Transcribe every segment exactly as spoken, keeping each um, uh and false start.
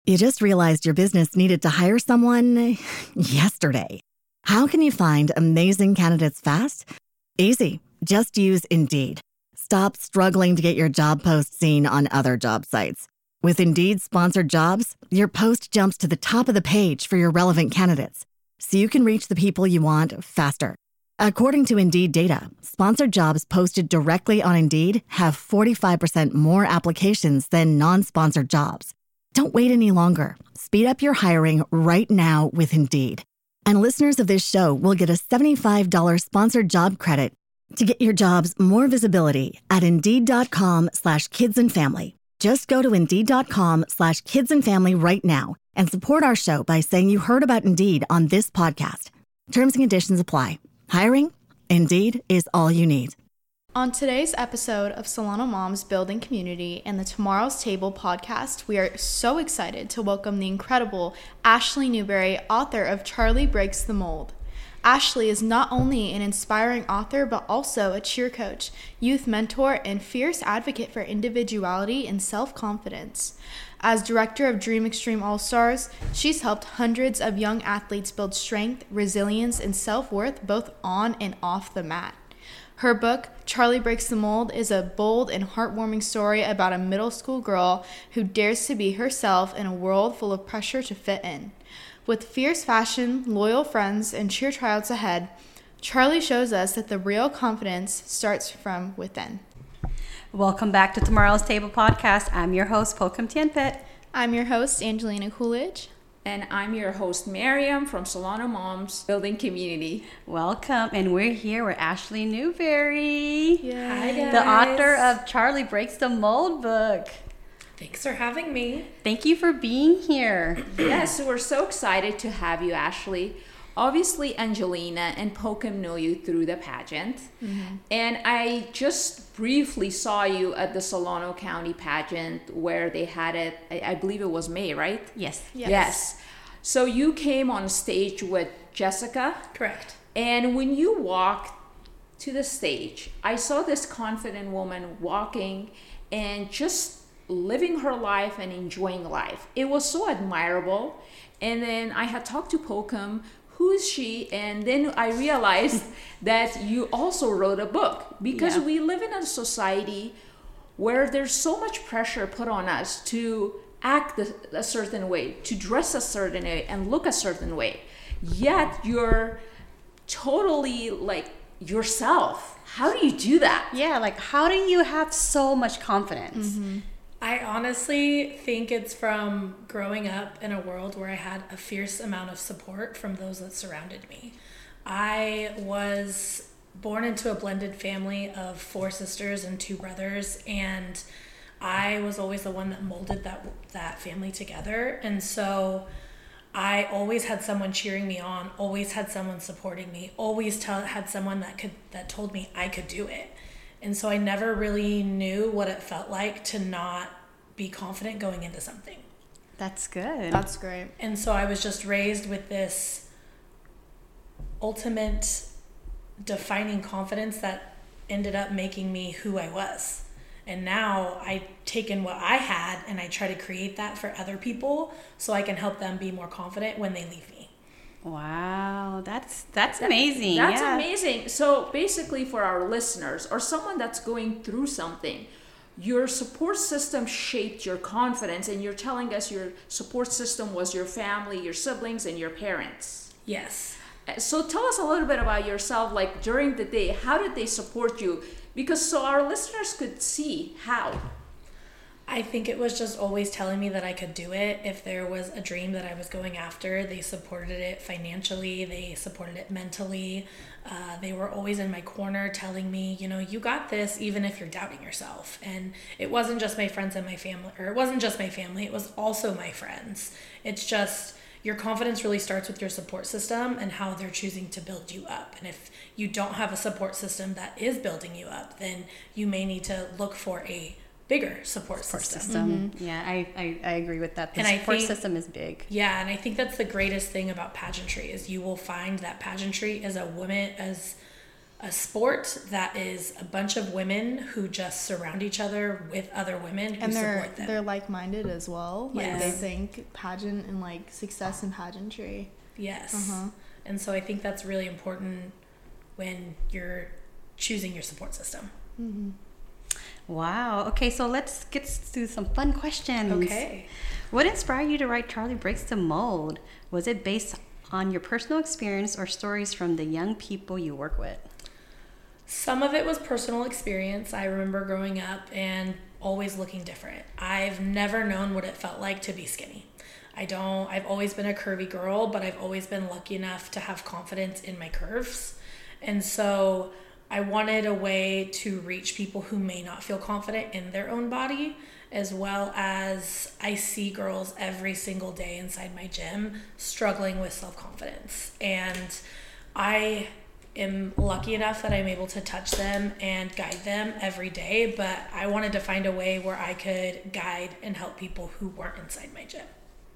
You just realized your business needed to hire someone yesterday. How can you find amazing candidates fast? Easy. Just use Indeed. Stop struggling to get your job post seen on other job sites. With Indeed sponsored jobs, your post jumps to the top of the page for your relevant candidates, so you can reach the people you want faster. According to Indeed data, sponsored jobs posted directly on Indeed have forty-five percent more applications than non-sponsored jobs. Don't wait any longer. Speed up your hiring right now with Indeed. And listeners of this show will get a seventy-five dollars sponsored job credit to get your jobs more visibility at Indeed.com slash kids and family. Just go to Indeed.com slash kids and family right now and support our show by saying you heard about Indeed on this podcast. Terms and conditions apply. Hiring? Indeed is all you need. On today's episode of Solano Moms Building Community and the Tomorrow's Table podcast, we are so excited to welcome the incredible Ashley Newberry, author of Charlie Breaks the Mold. Ashley is not only an inspiring author, but also a cheer coach, youth mentor, and fierce advocate for individuality and self-confidence. As director of Dream Extreme All-Stars, she's helped hundreds of young athletes build strength, resilience, and self-worth both on and off the mat. Her book, Charlie Breaks the Mold, is a bold and heartwarming story about a middle school girl who dares to be herself in a world full of pressure to fit in. With fierce fashion, loyal friends, and cheer tryouts ahead, Charlie shows us that the real confidence starts from within. Welcome back to Tomorrow's Table podcast. I'm your host, Pokum Tianpet. I'm your host, Angelina Coolidge. And I'm your host, Miriam from Solano Moms Building Community. Welcome. And we're here with Ashley Newberry. Yes. Hi, guys. The author of Charlie Breaks the Mold book. Thanks for having me. Thank you for being here. Yes, we're so excited to have you, Ashley. Obviously, Angelina and Pokum know you through the pageant. Mm-hmm. And I just briefly saw you at the Solano County pageant where they had it, I, I believe it was May, right? Yes. Yes. Yes. So you came on stage with Jessica. Correct. And when you walked to the stage, I saw this confident woman walking and just living her life and enjoying life. It was so admirable. And then I had talked to Pokum, who is she? And then I realized that you also wrote a book because yeah. we live in a society where there's so much pressure put on us to act a certain way, to dress a certain way and look a certain way. Yet you're totally like yourself. How do you do that? Yeah, like how do you have so much confidence? Mm-hmm. I honestly think it's from growing up in a world where I had a fierce amount of support from those that surrounded me. I was born into a blended family of four sisters and two brothers, and I was always the one that molded that that family together. And so I always had someone cheering me on, always had someone supporting me, always tell, had someone that could that told me I could do it. And so I never really knew what it felt like to not be confident going into something. That's good. That's great. And so I was just raised with this ultimate defining confidence that ended up making me who I was. And now I've taken what I had and I try to create that for other people so I can help them be more confident when they leave me. Wow, that's that's amazing. That's yeah. amazing. So basically for our listeners or someone that's going through something, your support system shaped your confidence, and you're telling us your support system was your family, your siblings, and your parents. Yes. So tell us a little bit about yourself, like during the day, how did they support you? Because so our listeners could see how. I think it was just always telling me that I could do it. If there was a dream that I was going after, they supported it financially, they supported it mentally. Uh, they were always in my corner telling me, you know, you got this, even if you're doubting yourself. And it wasn't just my friends and my family, or it wasn't just my family, it was also my friends. It's just your confidence really starts with your support system and how they're choosing to build you up. And if you don't have a support system that is building you up, then you may need to look for a bigger support, support system. system. Mm-hmm. Yeah, I, I, I agree with that. The and support I think, system is big. Yeah, and I think that's the greatest thing about pageantry is you will find that pageantry as a woman, as a sport that is a bunch of women who just surround each other with other women who and they're support them. they're like-minded as well. Like Yes. they think pageant and like success and pageantry. Yes. Uh-huh. And so I think that's really important when you're choosing your support system. Mm-hmm. Wow. Okay, so let's get to some fun questions. Okay. What inspired you to write Charlie Breaks the Mold? Was it based on your personal experience or stories from the young people you work with? Some of it was personal experience. I remember growing up and always looking different. I've never known what it felt like to be skinny. I don't, I've always been a curvy girl, but I've always been lucky enough to have confidence in my curves. And so I wanted a way to reach people who may not feel confident in their own body, as well as I see girls every single day inside my gym struggling with self-confidence. And I am lucky enough that I'm able to touch them and guide them every day, but I wanted to find a way where I could guide and help people who weren't inside my gym.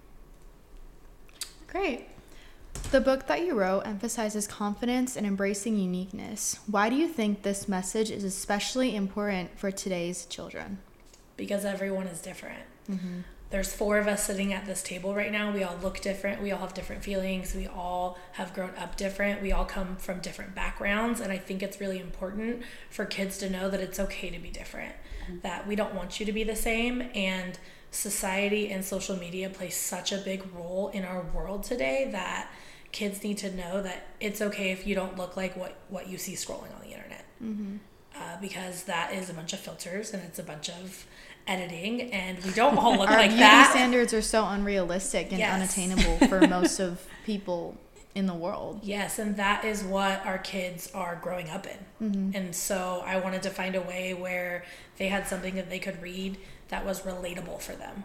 Great. The book that you wrote emphasizes confidence and embracing uniqueness. Why do you think this message is especially important for today's children? Because everyone is different. Mm-hmm. There's four of us sitting at this table right now. We all look different. We all have different feelings. We all have grown up different. We all come from different backgrounds. And I think it's really important for kids to know that it's okay to be different, mm-hmm. that we don't want you to be the same. And society and social media play such a big role in our world today that kids need to know that it's okay if you don't look like what, what you see scrolling on the internet. Mm-hmm. Uh, because that is a bunch of filters and it's a bunch of editing, and we don't all look Our like beauty that. standards are so unrealistic and Yes. unattainable for most of people in the world. Yes, and that is what our kids are growing up in. Mm-hmm. And so I wanted to find a way where they had something that they could read that was relatable for them.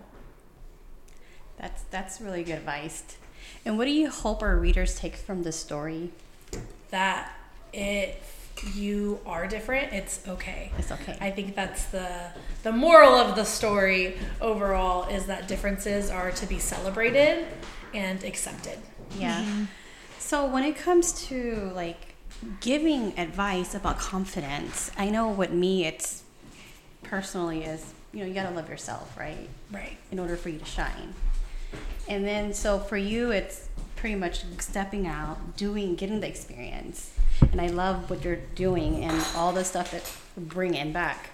That's that's really good advice. And what do you hope our readers take from the story? That if you are different, it's okay. It's okay. I think that's the the moral of the story overall, is that differences are to be celebrated and accepted. Yeah. Mm-hmm. So when it comes to like giving advice about confidence, I know with me it's personally is, you know, you got to love yourself, right? Right. In order for you to shine. And then so for you it's pretty much stepping out, doing, getting the experience. And I love what you're doing and all the stuff that you're bringing back.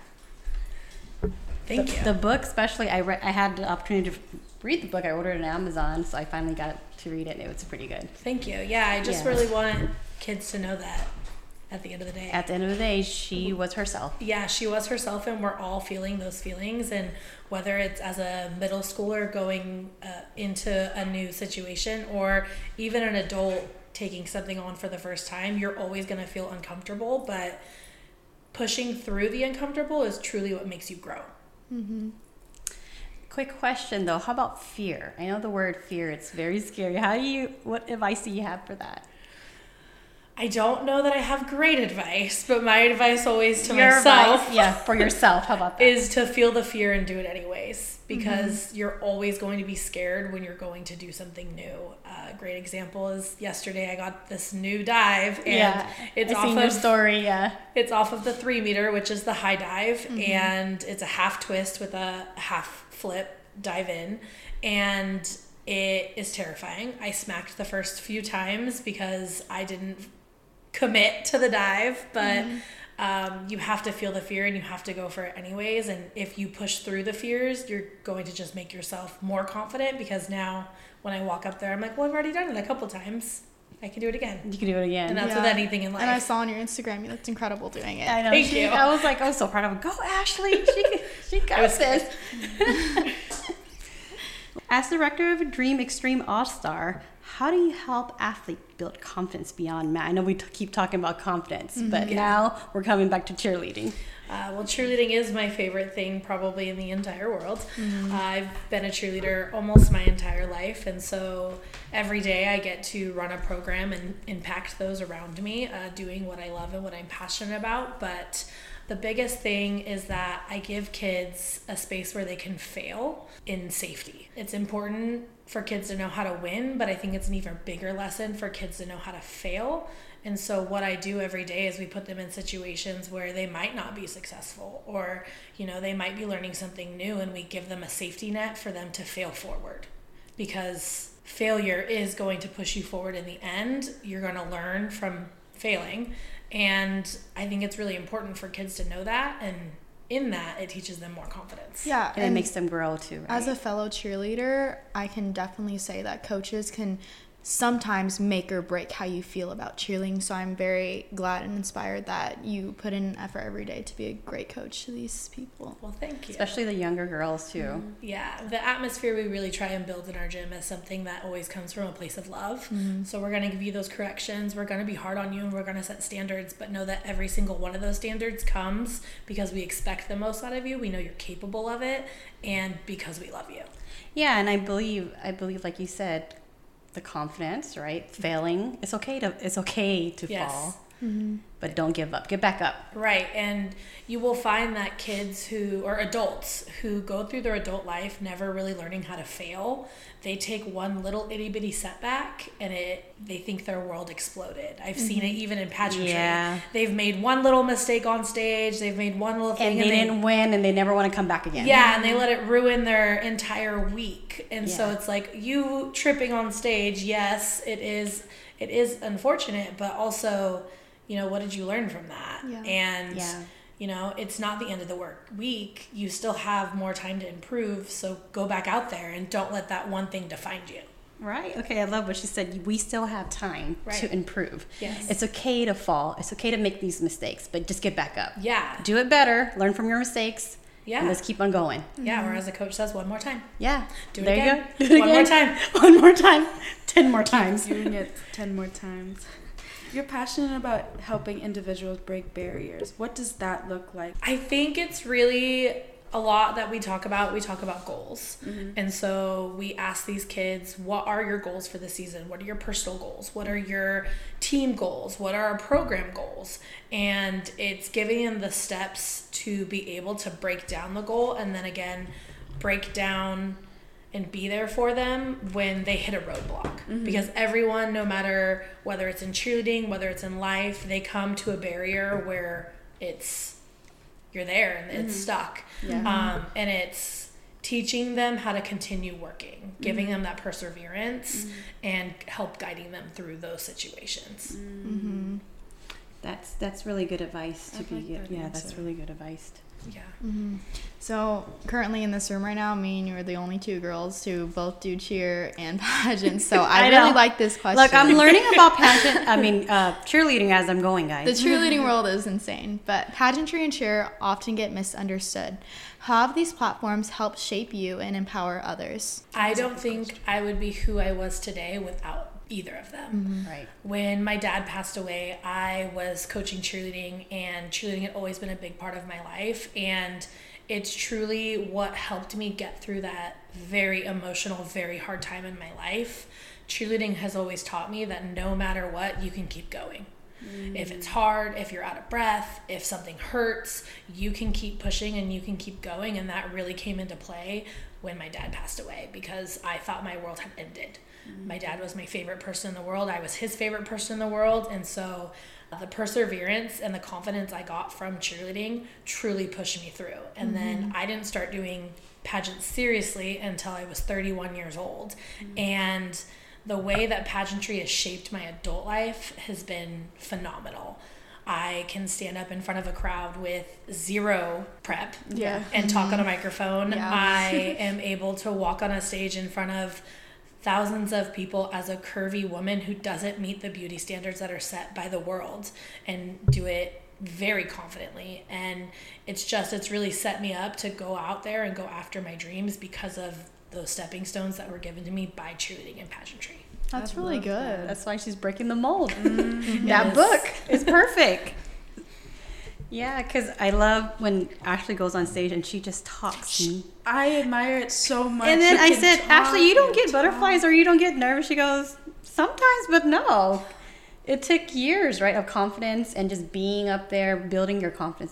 Thank the, you. The book, especially, I re- I had the opportunity to read the book. I ordered it on Amazon, so I finally got to read it, and it was pretty good. Thank you. Yeah, I just Yeah. really want kids to know that at the end of the day. At the end of the day, she was herself. Yeah, she was herself, and we're all feeling those feelings. And whether it's as a middle schooler going uh, into a new situation, or even an adult taking something on for the first time, you're always going to feel uncomfortable, but pushing through the uncomfortable is truly what makes you grow. Mm-hmm. Quick question though, how about fear? I know the word fear, it's very scary. How do you, what advice do you have for that? I don't know that I have great advice, but my advice always to Your myself advice, yeah, for yourself, how about that? is to feel the fear and do it anyways, because mm-hmm. you're always going to be scared when you're going to do something new. Uh, a great example is yesterday I got this new dive, and yeah, it's I off seen of your story, yeah. It's off of the three meter, which is the high dive, Mm-hmm. and it's a half twist with a half flip dive in, and it is terrifying. I smacked the first few times because I didn't commit to the dive, but mm-hmm. um, you have to feel the fear and you have to go for it anyways. And if you push through the fears, you're going to just make yourself more confident, because now when I walk up there, I'm like, well, I've already done it a couple times. I can do it again. You can do it again. And that's Yeah. with anything in life. And I saw on your Instagram, you looked incredible doing it. I know. Thank she, you. I was like, I was so proud of her. Go, Ashley. She, she got was this. As director of Dream Extreme All-Star, how do you help athletes build confidence beyond math? I know we t- keep talking about confidence, mm-hmm. but yeah. now we're coming back to cheerleading. Uh, well, cheerleading is my favorite thing probably in the entire world. Mm-hmm. Uh, I've been a cheerleader almost my entire life, and so every day I get to run a program and impact those around me, uh, doing what I love and what I'm passionate about. But The biggest thing is that I give kids a space where they can fail in safety. It's important for kids to know how to win, but I think it's an even bigger lesson for kids to know how to fail. And so what I do every day is we put them in situations where they might not be successful, or, you know, they might be learning something new, and we give them a safety net for them to fail forward. Because failure is going to push you forward in the end. You're going to learn from failing. And I think it's really important for kids to know that. And in that, it teaches them more confidence. Yeah. And, and it makes them grow too, right? As a fellow cheerleader, I can definitely say that coaches can sometimes make or break how you feel about cheerleading. So I'm very glad and inspired that you put in effort every day to be a great coach to these people. Well, thank you. Especially the younger girls too. Mm-hmm. Yeah, the atmosphere we really try and build in our gym is something that always comes from a place of love. Mm-hmm. So we're going to give you those corrections. We're going to be hard on you, and we're going to set standards, but know that every single one of those standards comes because we expect the most out of you. We know you're capable of it, and because we love you. Yeah, and I believe, I believe, like you said, the confidence, right? Failing, it's okay to it's okay to Yes. fall, Mm-hmm. but don't give up. Get back up. Right, and you will find that kids who, or adults who go through their adult life never really learning how to fail, they take one little itty bitty setback and it they think their world exploded. I've mm-hmm. seen it even in pageantry. Yeah. They've made one little mistake on stage, they've made one little thing, And they and they, didn't win, and they never want to come back again. yeah, and they let it ruin their entire week. And so Yeah. it's like, you tripping on stage, yes, it is it is unfortunate, but also, you know, what did you learn from that? Yeah. And Yeah. you know, it's not the end of the work week. You still have more time to improve, so go back out there and don't let that one thing define you. Right. Okay, I love what she said. We still have time Right. to improve. Yes. It's okay to fall. It's okay to make these mistakes, but just get back up. Yeah. Do it better. Learn from your mistakes. Yeah. And let's keep on going. Yeah, or as a coach says, one more time. Yeah. Do it there again. you go. Do it One more again. time. One more time. Ten more times. Doing it ten more times. You're passionate about helping individuals break barriers. What does that look like? I think it's really a lot that we talk about. We talk about goals. Mm-hmm. And so we ask these kids, what are your goals for the season? What are your personal goals? What are your team goals? What are our program goals? And it's giving them the steps to be able to break down the goal, and then again, break down and be there for them when they hit a roadblock. Mm-hmm. Because everyone, no matter whether it's in cheerleading, whether it's in life, they come to a barrier where it's, you're there and it's mm-hmm. stuck. Yeah. Um, and it's teaching them how to continue working, giving mm-hmm. them that perseverance, mm-hmm. and help guiding them through those situations. Mm-hmm. That's that's really good advice to I'd be like that yeah, answer. that's really good advice. Yeah. Mm-hmm. So currently in this room right now, me and you are the only two girls who both do cheer and pageants. So I, I really know. like this question. Look, I'm learning about pageant I mean uh, cheerleading as I'm going, guys. The cheerleading world is insane, but pageantry and cheer often get misunderstood. How have these platforms helped shape you and empower others? I don't think I would be who I was today without either of them. Mm-hmm. Right. When my dad passed away, I was coaching cheerleading, and cheerleading had always been a big part of my life. And it's truly what helped me get through that very emotional, very hard time in my life. Cheerleading has always taught me that no matter what, you can keep going. Mm. If it's hard, if you're out of breath, if something hurts, you can keep pushing and you can keep going. And that really came into play when my dad passed away, because I thought my world had ended. Mm. My dad was my favorite person in the world. I was his favorite person in the world. And so uh, the perseverance and the confidence I got from cheerleading truly pushed me through. And mm-hmm. then I didn't start doing pageants seriously until I was thirty-one years old. Mm. And the way that pageantry has shaped my adult life has been phenomenal. I can stand up in front of a crowd with zero prep Yeah. and talk on a microphone. Yeah. I am able to walk on a stage in front of thousands of people as a curvy woman who doesn't meet the beauty standards that are set by the world, and do it very confidently. And it's just, it's really set me up to go out there and go after my dreams because of those stepping stones that were given to me by cheerleading and pageantry. That's I really love good. that. That's why she's breaking the mold. Mm-hmm. That Yes. book is perfect. Yeah, because I love when Ashley goes on stage and she just talks. I admire it so much. And then You I can said, talk Ashley, you don't and get talk. butterflies or you don't get nervous. She goes, sometimes, but no. It took years, right, of confidence and just being up there, building your confidence.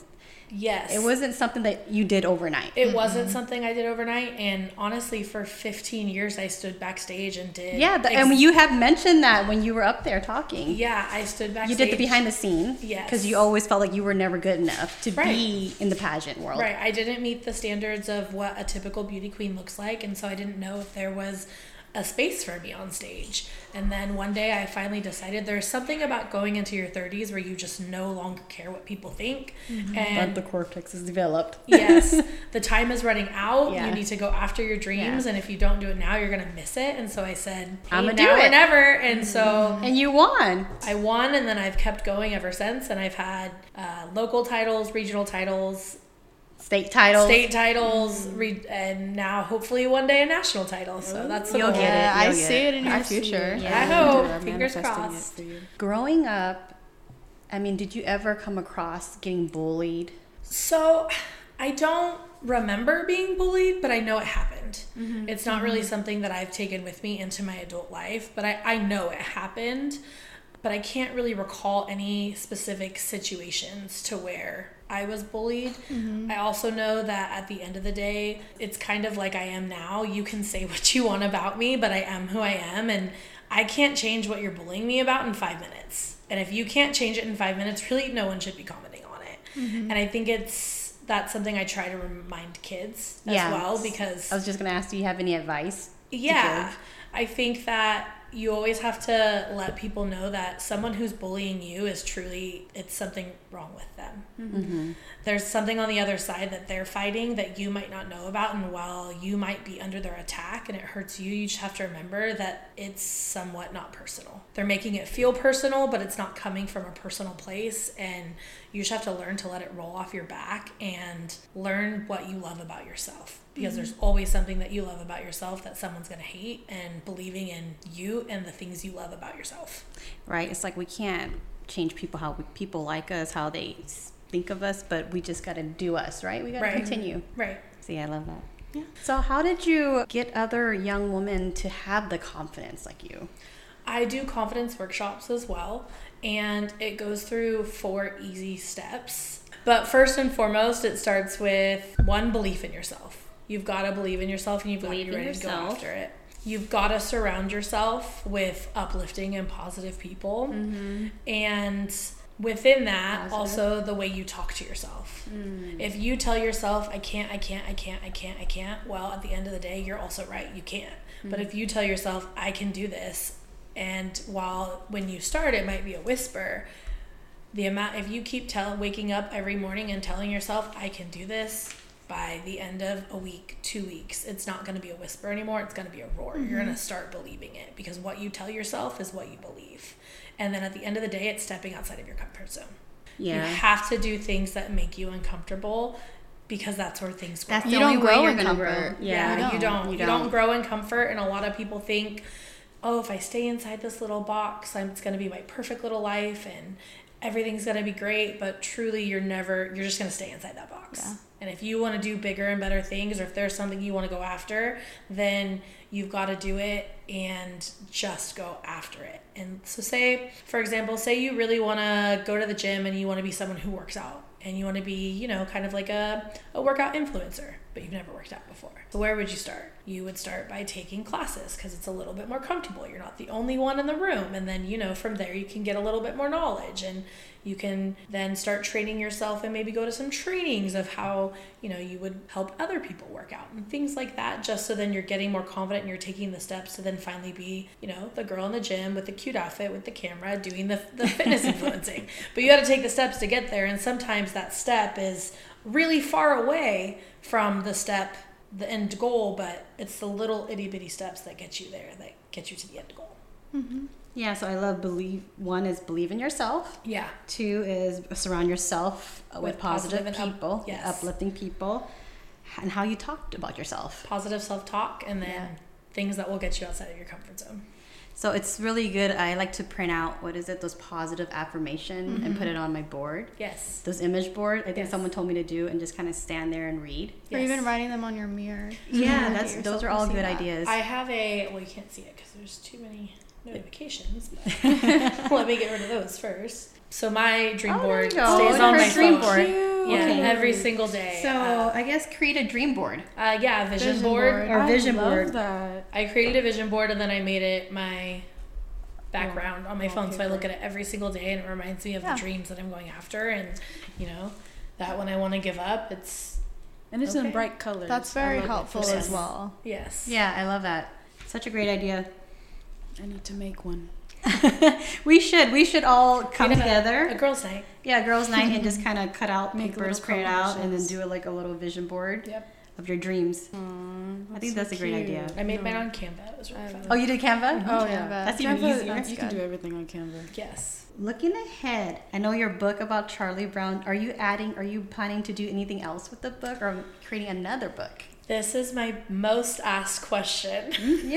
Yes. It wasn't something that you did overnight. It mm-hmm. wasn't something I did overnight. And honestly, for fifteen years, I stood backstage and did. Yeah, the, ex- and you had mentioned that when you were up there talking. Yeah, I stood backstage. You did the behind the scenes. Yes. Because you always felt like you were never good enough to right. be in the pageant world. Right. I didn't meet the standards of what a typical beauty queen looks like. And so I didn't know if there was a space for me on stage. And then one day I finally decided there's something about going into your thirties where you just no longer care what people think. Mm-hmm. And but the cortex is developed. Yes. The time is running out. Yeah. You need to go after your dreams. Yeah. And if you don't do it now, you're going to miss it. And so I said, hey, I'm going to now do it. or never. And so. And you won. I won. And then I've kept going ever since. And I've had uh, local titles, regional titles, State titles. State titles, mm. re- and now hopefully one day a national title. So that's the You'll goal. get it. Yeah, You'll I get see it. it in your future. Yeah. I hope. Fingers crossed. Growing up, I mean, did you ever come across getting bullied? So I don't remember being bullied, but I know it happened. Mm-hmm. It's not mm-hmm. really something that I've taken with me into my adult life, but I, I know it happened. But I can't really recall any specific situations to where I was bullied. Mm-hmm. I also know that at the end of the day, it's kind of like I am now. You can say what you want about me, but I am who I am. And I can't change what you're bullying me about in five minutes. And if you can't change it in five minutes, really no one should be commenting on it. Mm-hmm. And I think it's that's something I try to remind kids as yeah. well, because... I was just going to ask, do you have any advice? Yeah. I think that you always have to let people know that someone who's bullying you is truly, it's something wrong with them. Mm-hmm. There's something on the other side that they're fighting that you might not know about, and while you might be under their attack and it hurts you, you just have to remember that it's somewhat not personal. They're making it feel personal, but it's not coming from a personal place, and you just have to learn to let it roll off your back and learn what you love about yourself. Because mm-hmm. there's always something that you love about yourself that someone's going to hate, and believing in you and the things you love about yourself. Right. It's like we can't change people, how we, people like us, how they think of us, but we just got to do us, right? We got to right. continue. Right. See, I love that. Yeah. So how did you get other young women to have the confidence like you? I do confidence workshops as well, and it goes through four easy steps. But first and foremost, it starts with one, belief in yourself. You've got to believe in yourself, and you've got to be ready yourself. to go after it. You've got to surround yourself with uplifting and positive people. Mm-hmm. And within that, positive. also the way you talk to yourself. Mm. If you tell yourself, I can't, I can't, I can't, I can't, I can't, well, at the end of the day, you're also right, you can't. Mm. But if you tell yourself, I can do this, and while when you start, it might be a whisper, the amount, if you keep tell, waking up every morning and telling yourself, I can do this, by the end of a week, two weeks, it's not going to be a whisper anymore. It's going to be a roar. Mm-hmm. You're going to start believing it, because what you tell yourself is what you believe. And then at the end of the day, it's stepping outside of your comfort zone. Yeah. You have to do things that make you uncomfortable, because that's where things grow. That's the you only don't way grow you're in going to comfort. grow. Yeah, yeah you, don't. You, you don't. don't. You don't grow in comfort. And a lot of people think, oh, if I stay inside this little box, I'm, it's going to be my perfect little life, and everything's going to be great. But truly, you're never, you're just going to stay inside that box. Yeah. And if you want to do bigger and better things, or if there's something you want to go after, then you've got to do it and just go after it. And so say, for example, say you really want to go to the gym and you want to be someone who works out, and you want to be, you know, kind of like a, a workout influencer, but you've never worked out before. So where would you start? You would start by taking classes, because it's a little bit more comfortable. You're not the only one in the room. And then, you know, from there you can get a little bit more knowledge, and you can then start training yourself and maybe go to some trainings of how, you know, you would help other people work out and things like that, just so then you're getting more confident and you're taking the steps to then finally be, you know, the girl in the gym with the cute outfit with the camera doing the, the fitness influencing. But you got to take the steps to get there. And sometimes that step is really far away from the step, the end goal, but it's the little itty bitty steps that get you there, that get you to the end goal. Mm-hmm. Yeah, so I love believe. One is believe in yourself. Yeah. Two is surround yourself with, with positive, positive people, up, yes. uplifting people, and how you talked about yourself. Positive self-talk, and then yeah. things that will get you outside of your comfort zone. So it's really good. I like to print out, what is it, those positive affirmation mm-hmm. and put it on my board. Yes. Those image board, I think yes. someone told me to do, and just kind of stand there and read. Or yes. even writing them on your mirror. Yeah, that's those are all good that. ideas. I have a, well, you can't see it because there's too many. notifications, but let me get rid of those first. So my dream Oh, board there you go. stays Her on my dream phone. board. Yeah, Okay. every single day. So uh, I guess create a dream board. uh, yeah, a vision, Vision board. board. Or I vision love board. that. I created a vision board and then I made it my background on my phone, so I look at it every single day and it reminds me of Yeah. the dreams that I'm going after, and you know that when I want to give up, it's And it's Okay. in bright colors. That's I very love it. helpful Yes. as well. yes. Yeah, I love that. Such a great idea. I need to make one. we should. We should all come We'd have a- together. A girls' night. Yeah, girls' night, and just kind of cut out Make papers, little print it out, and then collages. do it like a little vision board Yep. of your dreams. I think that's a great idea. I made mine on Canva. It was really fun. Oh, you did Canva? Oh, Canva. yeah. That's even Canva, easier. You can good. do everything on Canva. Yes. Looking ahead, I know your book about Charlie Brown. Are you adding? Are you planning to do anything else with the book, or creating another book? This is my most asked question.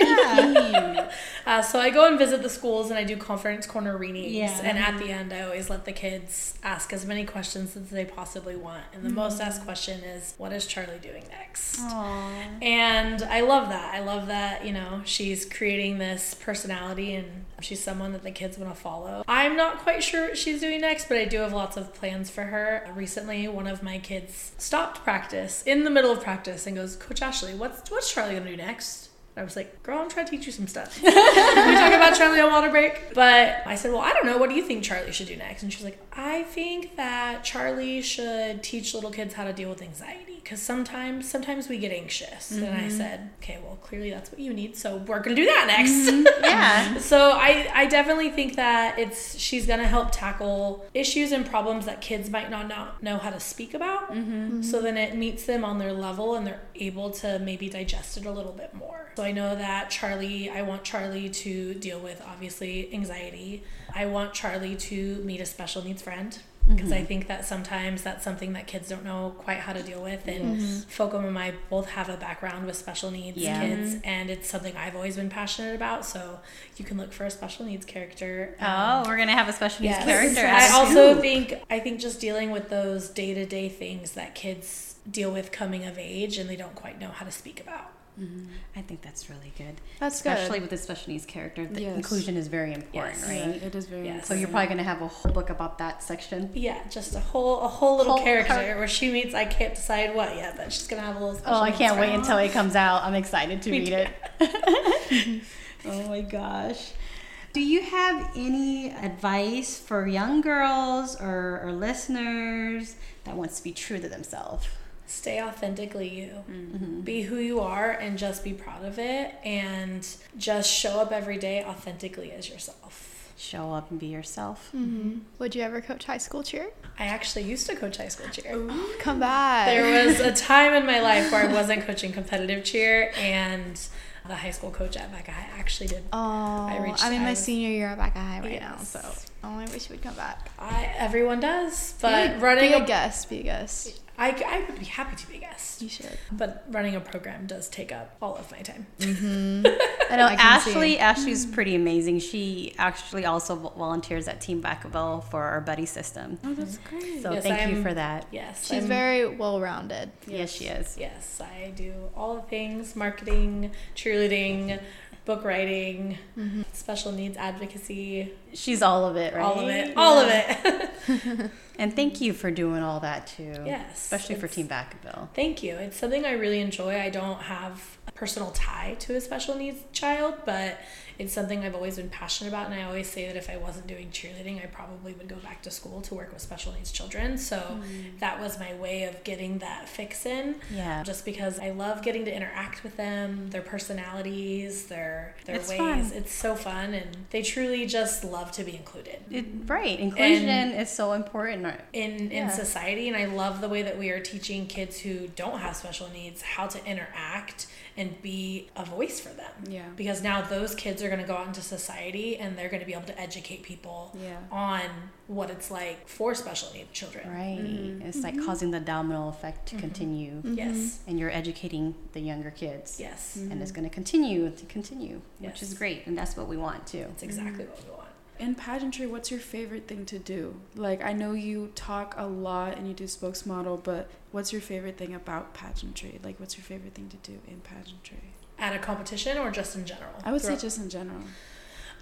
Yeah. Uh, so I go and visit the schools and I do conference corner readings. Yeah. And at the end, I always let the kids ask as many questions as they possibly want. And the most asked question is, what is Charlie doing next? Aww. And I love that. I love that, you know, she's creating this personality and she's someone that the kids want to follow. I'm not quite sure what she's doing next, but I do have lots of plans for her. Recently, one of my kids stopped practice in the middle of practice and goes, Coach Ashley, what's what's Charlie going to do next? I was like, girl, I'm trying to teach you some stuff. we talk about Charlie on water break. But I said, well, I don't know. What do you think Charlie should do next? And she's like, I think that Charlie should teach little kids how to deal with anxiety. Because sometimes, sometimes we get anxious. Mm-hmm. And I said, okay, well, clearly that's what you need. So we're going to do that next. Mm-hmm. Yeah. So I, I definitely think that it's she's going to help tackle issues and problems that kids might not know, know how to speak about. Mm-hmm. So then it meets them on their level and they're able to maybe digest it a little bit more. So I know that Charlie, I want Charlie to deal with, obviously, anxiety. I want Charlie to meet a special needs friend. Because mm-hmm. I think that sometimes that's something that kids don't know quite how to deal with. And mm-hmm. Folcom and I both have a background with special needs yeah. kids. And it's something I've always been passionate about. So you can look for a special needs character. Oh, um, we're going to have a special needs yes. character. I also think, I think just dealing with those day-to-day things that kids deal with coming of age and they don't quite know how to speak about. Mm-hmm. I think that's really good. That's Especially good. with the special needs character. The yes. inclusion is very important, yes. right? Yeah, it is very yes. important. So you're probably going to have a whole book about that section. Yeah, just a whole a whole little Whole character part. where she meets, I can't decide what yet, but she's going to have a little special Oh, I needs can't wait friend. until it comes out. I'm excited to Me read too. it. Oh my gosh. Do you have any advice for young girls or, or listeners that wants to be true to themselves? Stay authentically you. Mm-hmm. Be who you are and just be proud of it. And just show up every day authentically as yourself. Show up and be yourself. Mm-hmm. Would you ever coach high school cheer? I actually used to coach high school cheer. Ooh, come back. There was a time in my life where I wasn't coaching competitive cheer, and the high school coach at Becca High actually did. Oh, I reached- I'm in I my was- senior year at Becca High right Yes. now, so oh, I wish you would come back. I, everyone does, Be but a- running be a a, guest, be a guest. I, I would be happy to be a guest. You should. But running a program does take up all of my time. I know I can see. Ashley. Ashley's pretty amazing. She actually also volunteers at Team Vacaville for our buddy system. Oh, that's great. So Yes, thank you I'm- for that. Yes. She's I'm- very well-rounded. Yes, she is. Yes, I do all the things: marketing, cheerleading, book writing, Mm-hmm. special needs advocacy, She's all of it, right? all of it, all of it. And thank you for doing all that too. Yes, Especially for it's- Team Vacaville. Thank you. It's something I really enjoy. I don't have a personal tie to a special needs child, but it's something I've always been passionate about. And I always say that if I wasn't doing cheerleading, I probably would go back to school to work with special needs children. So Mm. that was my way of getting that fix in. Yeah. Just because I love getting to interact with them, their personalities, their their It's ways. fun. It's so fun, and they truly just love to be included. It, right. Inclusion And- is so important. Right? in Yeah. in society, and I love the way that we are teaching kids who don't have special needs how to interact and be a voice for them. Yeah. Because now those kids are going to go out into society and they're going to be able to educate people Yeah. on what it's like for special needs children. Right. Mm-hmm. It's like causing the domino effect to continue. Yes. And you're educating the younger kids. Yes. And it's going to continue to continue, which Yes. is great. And that's what we want too. That's exactly what we want. In pageantry, what's your favorite thing to do? Like, I know you talk a lot and you do spokesmodel, but what's your favorite thing about pageantry? Like, what's your favorite thing to do in pageantry? At a competition or just in general? I would say Throughout- just in general.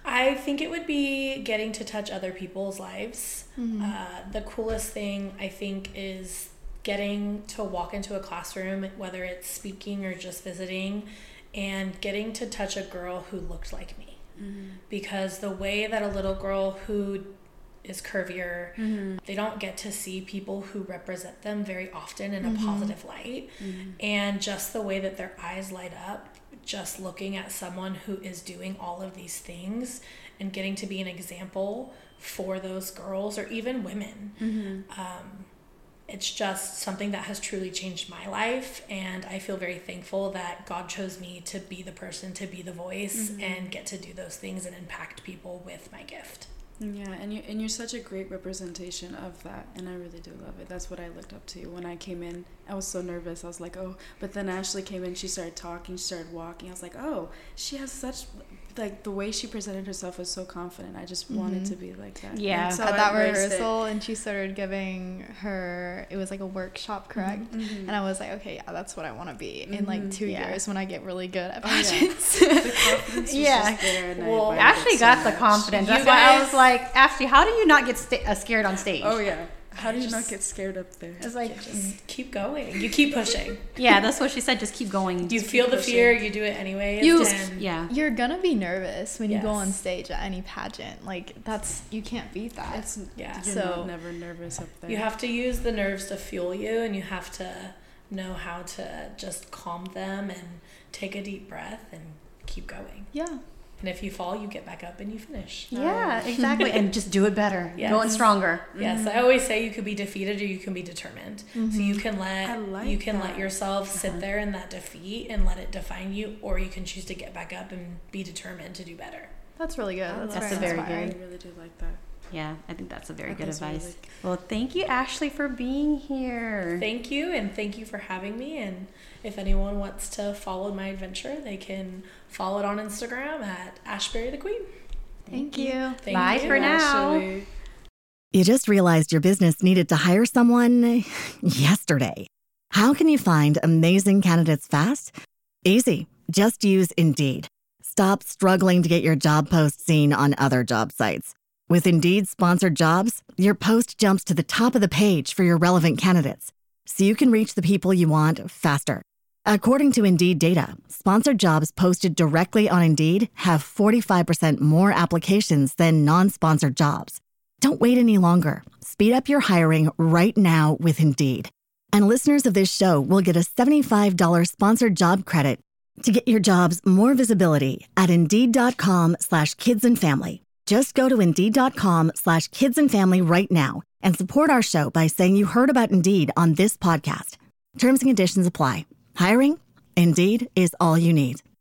I think it would be getting to touch other people's lives. Mm-hmm. Uh, the coolest thing, I think, is getting to walk into a classroom, whether it's speaking or just visiting, and getting to touch a girl who looked like me. Mm-hmm. Because the way that a little girl who is curvier, mm-hmm. they don't get to see people who represent them very often in a mm-hmm. positive light. Mm-hmm. And just the way that their eyes light up, just looking at someone who is doing all of these things and getting to be an example for those girls or even women. Mm-hmm. Um, it's just something that has truly changed my life, and I feel very thankful that God chose me to be the person, to be the voice, mm-hmm. and get to do those things and impact people with my gift. Yeah, and you and you're such a great representation of that, and I really do love it. That's what I looked up to when I came in. I was so nervous. I was like, oh, but then Ashley came in. She started talking. She started walking. I was like, oh, she has such, like, the way she presented herself was so confident. I just mm-hmm. wanted to be like that. Yeah, so at I that embraced rehearsal, it. and she started giving her. It was like a workshop, correct? Mm-hmm. And I was like, okay, yeah, that's what I want to be mm-hmm. in like two yeah. years when I get really good at pageants. Oh, yeah. The confidence was yeah. just there. And well, I Ashley so got much. the confidence. That's you why guys, I was like, Ashley, how do you not get sta- uh, scared on stage? Oh yeah. How do you just, not get scared up there? It's like just keep going. You keep pushing. Yeah, that's what she said. Just keep going. You just feel the pushing. fear. You do it anyways. You, and yeah. You're gonna be nervous when yes. you go on stage at any pageant. Like that's you can't beat that. It's, yeah. You're so not, never nervous up there. You have to use the nerves to fuel you, and you have to know how to just calm them and take a deep breath and keep going. Yeah. And if you fall, you get back up and you finish. Yeah, um, exactly. And just do it better. Yes. Going stronger. Yes, mm-hmm. I always say you could be defeated or you can be determined. Mm-hmm. So you can let like you can that. let yourself sit uh-huh. there in that defeat and let it define you, or you can choose to get back up and be determined to do better. That's really good. That's, that's very, a very inspiring. good. I really do like that. Yeah, I think that's a very That good is advice. really... Well, thank you, Ashley, for being here. Thank you, and thank you for having me. And if anyone wants to follow my adventure, they can follow it on Instagram at Ashbury the Queen. Thank you. Thank Bye you. for now. Ashley. You just realized your business needed to hire someone yesterday. How can you find amazing candidates fast? Easy. Just use Indeed. Stop struggling to get your job post seen on other job sites. With Indeed sponsored jobs, your post jumps to the top of the page for your relevant candidates, so you can reach the people you want faster. According to Indeed data, sponsored jobs posted directly on Indeed have forty-five percent more applications than non-sponsored jobs. Don't wait any longer. Speed up your hiring right now with Indeed. And listeners of this show will get a seventy-five dollars sponsored job credit to get your jobs more visibility at Indeed.com slash kids and family. Just go to Indeed.com slash kids and family right now and support our show by saying you heard about Indeed on this podcast. Terms and conditions apply. Hiring? Indeed is all you need.